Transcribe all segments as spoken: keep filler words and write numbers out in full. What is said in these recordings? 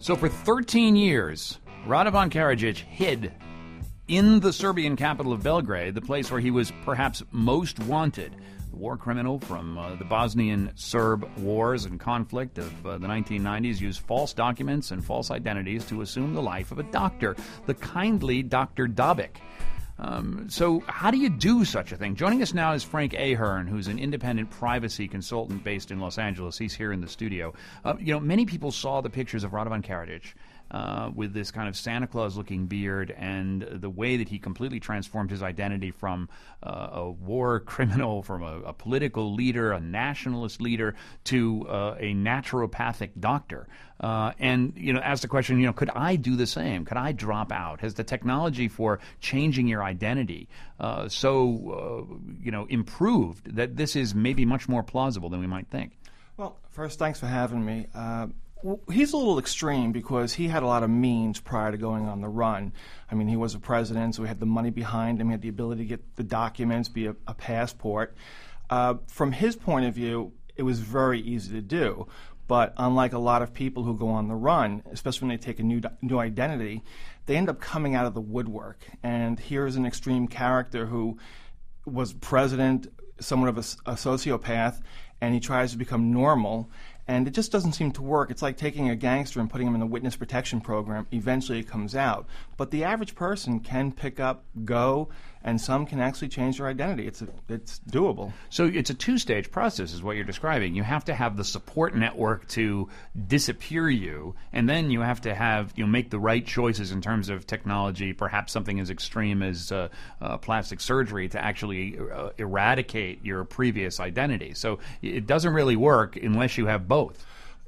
So for thirteen years, Radovan Karadzic hid in the Serbian capital of Belgrade, the place where he was perhaps most wanted. The war criminal from uh, the Bosnian Serb wars and conflict of uh, the nineteen nineties used false documents and false identities to assume the life of a doctor, the kindly Doctor Dobic. Um, so how do you do such a thing? Joining us now is Frank Ahern, who's an independent privacy consultant based in Los Angeles. He's here in the studio. Uh, you know, many people saw the pictures of Radovan Karadzic uh, with this kind of Santa Claus-looking beard and the way that he completely transformed his identity from uh, a war criminal, from a, a political leader, a nationalist leader, to uh, a naturopathic doctor. Uh, and, you know, ask the question, you know, could I do the same? Could I drop out? Has the technology for changing your identity uh, so, uh, you know, improved that this is maybe much more plausible than we might think? Well, first, thanks for having me. Uh, he's a little extreme because he had a lot of means prior to going on the run. I mean, he was a president, so he had the money behind him. He had the ability to get the documents, be a, a passport. Uh, from his point of view, it was very easy to do. But unlike a lot of people who go on the run, especially when they take a new new identity, they end up coming out of the woodwork. And here's an extreme character who was president, somewhat of a, a sociopath, and he tries to become normal. And it just doesn't seem to work. It's like taking a gangster and putting him in a witness protection program. Eventually it comes out. But the average person can pick up, go, and some can actually change their identity. It's a, it's doable. So it's a two-stage process is what you're describing. You have to have the support network to disappear you, and then you have to have, you know, make the right choices in terms of technology, perhaps something as extreme as uh, uh, plastic surgery to actually uh, eradicate your previous identity. So it doesn't really work unless you have both.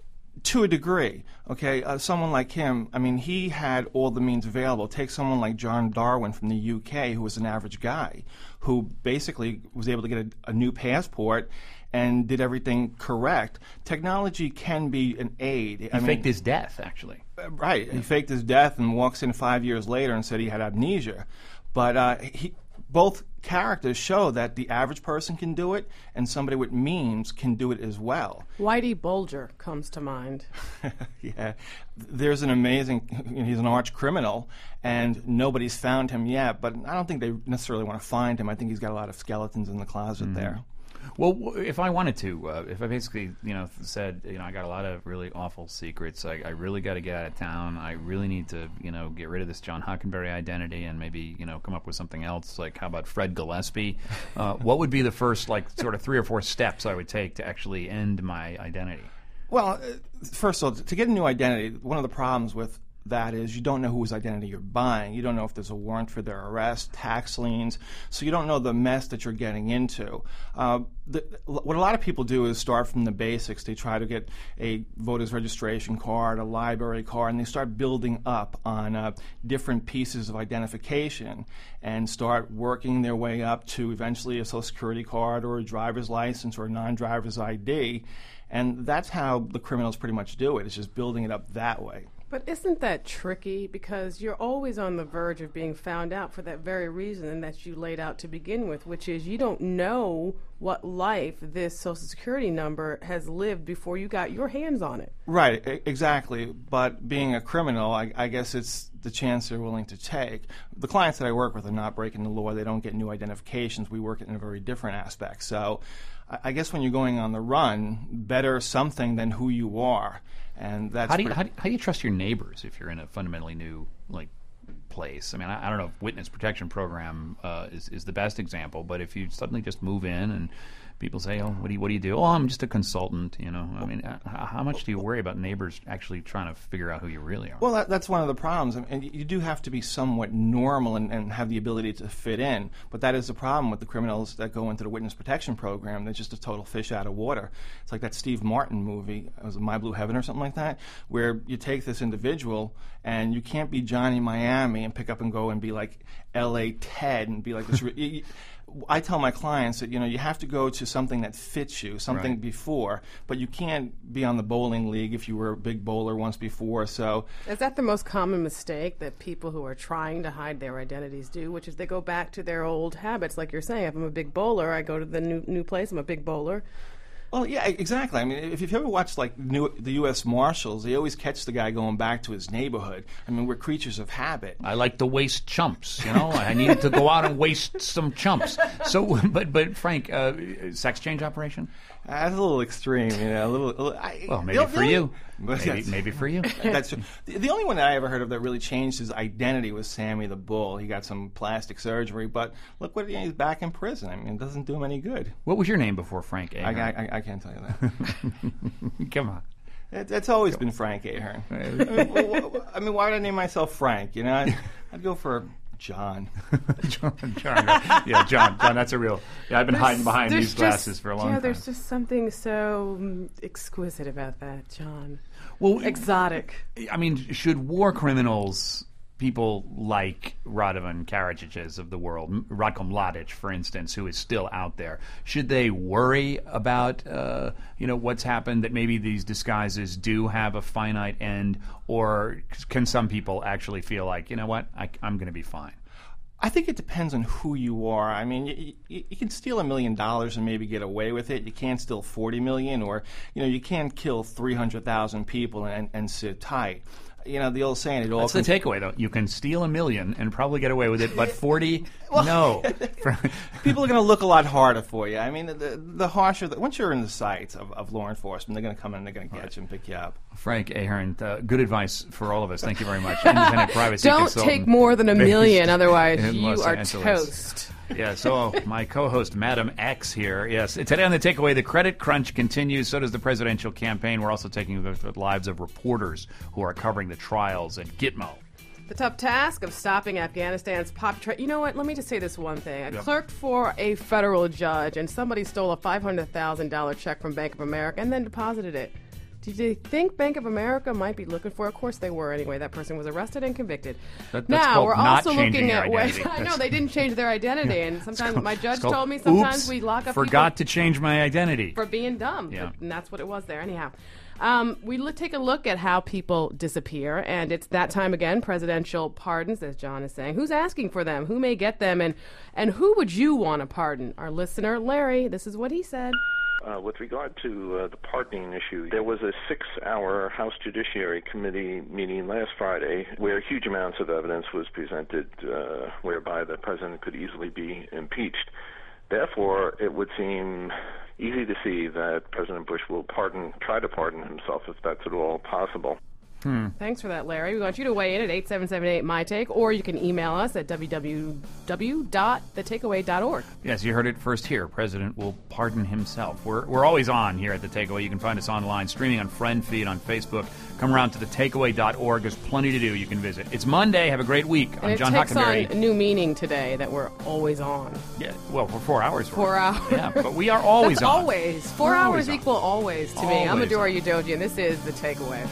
To a degree, okay? Uh, someone like him, I mean, he had all the means available. Take someone like John Darwin from the U K, who was an average guy, who basically was able to get a, a new passport and did everything correct. Technology can be an aid. He I faked mean, his death, actually. Uh, right. He faked his death and walks in five years later and said he had amnesia. But uh, he, both characters show that the average person can do it and somebody with means can do it as well. Whitey Bulger comes to mind. Yeah. There's an amazing, you know, he's an arch criminal and nobody's found him yet, but I don't think they necessarily want to find him. I think he's got a lot of skeletons in the closet mm-hmm. there. Well, if I wanted to, uh, if I basically, you know, said, you know, I got a lot of really awful secrets, I, I really got to get out of town, I really need to, you know, get rid of this John Hockenberry identity and maybe, you know, come up with something else, like how about Fred Gillespie? Uh, what would be the first, like, sort of three or four steps I would take to actually end my identity? Well, uh, first of all, to get a new identity, one of the problems with that is you don't know whose identity you're buying. You don't know if there's a warrant for their arrest, tax liens, so you don't know the mess that you're getting into. Uh, the, what a lot of people do is start from the basics. They try to get a voter's registration card, a library card, and they start building up on uh, different pieces of identification and start working their way up to eventually a Social Security card or a driver's license or a non-driver's I D. And that's how the criminals pretty much do it. It's just building it up that way. But isn't that tricky? Because you're always on the verge of being found out for that very reason that you laid out to begin with, which is you don't know what life this Social Security number has lived before you got your hands on it. Right, I- exactly. But being a criminal, I, I guess it's the chance they're willing to take. The clients that I work with are not breaking the law. They don't get new identifications. We work in a very different aspect. So I, I guess when you're going on the run, better something than who you are. And that's how do you how do, how do you trust your neighbors if you're in a fundamentally new like place? I mean, I, I don't know if witness protection program uh, is is the best example, but if you suddenly just move in and people say, "Oh, what do you what do you do?" "Oh, I'm just a consultant." You know, I mean, how, how much do you worry about neighbors actually trying to figure out who you really are? Well, that, that's one of the problems, and you do have to be somewhat normal and, and have the ability to fit in. But that is the problem with the criminals that go into the witness protection program. They're just a total fish out of water. It's like that Steve Martin movie, it was My Blue Heaven or something like that, where you take this individual and you can't be Johnny Miami and pick up and go and be like L A Ted and be like this. Re- I tell my clients that, you know, you have to go to something that fits you, something right. before, but you can't be on the bowling league if you were a big bowler once before. So is that the most common mistake that people who are trying to hide their identities do, which is they go back to their old habits? Like you're saying, if I'm a big bowler, I go to the new new place, I'm a big bowler. Well, yeah, exactly. I mean, if you've ever watched like new, the U S Marshals, they always catch the guy going back to his neighborhood. I mean, we're creatures of habit. I like to waste chumps, you know. I needed to go out and waste some chumps. So, but but Frank, uh, sex change operation? That's a little extreme, you know. A little. A little I, well, maybe for you. Maybe, Maybe, maybe for you. That's the, the only one that I ever heard of that really changed his identity was Sammy the Bull. He got some plastic surgery, but look what he's back in prison. I mean, it doesn't do him any good. What was your name before Frank Ahern? I, I, I can't tell you that. Come on. It, it's always been Frank Ahern. I mean, I mean, why would I name myself Frank? You know, I'd, I'd go for John. John, John, yeah, John, John. That's a real. Yeah, I've been There's- hiding behind there's these glasses just- for a long yeah, time. there's just something so mm, exquisite about that, John. Well, Exotic. I mean, should war criminals, people like Radovan Karadzic of the world, M- Ratko Mladic, for instance, who is still out there, should they worry about, uh, you know, what's happened, that maybe these disguises do have a finite end, or can some people actually feel like, you know what, I, I'm going to be fine? I think it depends on who you are. I mean, you, you, you can steal a million dollars and maybe get away with it. You can't steal forty million, or you know, you can't kill three hundred thousand people and, and sit tight. You know, the old saying, it all That's comes. the takeaway, though. You can steal a million and probably get away with it, but forty, no. People are going to look a lot harder for you. I mean, the, the harsher, the, once you're in the sights of, of law enforcement, they're going to come in and they're going to get you and pick you up. Frank Ahern, uh, good advice for all of us. Thank you very much. Independent privacy Don't consultant. take more than a million, otherwise in you Los are Angeles. toast. Yeah, so my co-host, Madam X here. Yes, today on The Takeaway, the credit crunch continues. So does the presidential campaign. We're also taking the lives of reporters who are covering the trials at Gitmo. The tough task of stopping Afghanistan's pop tra- You know what? Let me just say this one thing. I Yep. clerked for a federal judge, and somebody stole a five hundred thousand dollars check from Bank of America and then deposited it. Did you think Bank of America might be looking for it? Of course they were anyway. That person was arrested and convicted. That- that's now, called we're not also changing looking your at ways. identity. I know, That's- they didn't change their identity, and sometimes my judge It's called, told me sometimes "Oops, we lock up forgot people to change my identity. for being dumb. Yeah. And that's what it was there. Anyhow, um, we look, take a look at how people disappear, and it's that time again. Presidential pardons, as John is saying. Who's asking for them? Who may get them? And and who would you want to pardon? Our listener, Larry. This is what he said. Uh, with regard to uh, the pardoning issue, there was a six-hour House Judiciary Committee meeting last Friday where huge amounts of evidence was presented uh, whereby the president could easily be impeached. Therefore, it would seem easy to see that President Bush will pardon, try to pardon himself if that's at all possible. Hmm. Thanks for that, Larry. We want you to weigh in at eight seven seven eight M Y take, or you can email us at w w w dot the takeaway dot org. Yes, you heard it first here. President will pardon himself. We're we're always on here at The Takeaway. You can find us online, streaming on Friend Feed on Facebook. Come around to the takeaway dot org. There's plenty to do. You can visit. It's Monday. Have a great week. And I'm it John takes Hockenberry. on new meaning today that we're always on. Yeah, well, for four hours. Four we're- hours. Yeah, but we are always That's on. always. Four We're hours always on. equal always to me. I'm Always Adora on. Udoji, and this is The Takeaway.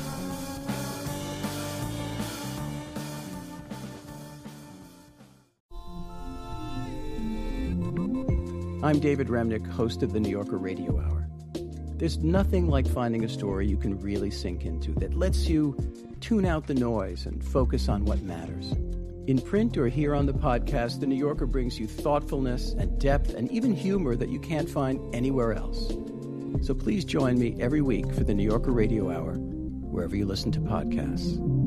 I'm David Remnick, host of the New Yorker Radio Hour. There's nothing like finding a story you can really sink into that lets you tune out the noise and focus on what matters. In print or here on the podcast, The New Yorker brings you thoughtfulness and depth and even humor that you can't find anywhere else. So please join me every week for the New Yorker Radio Hour, wherever you listen to podcasts.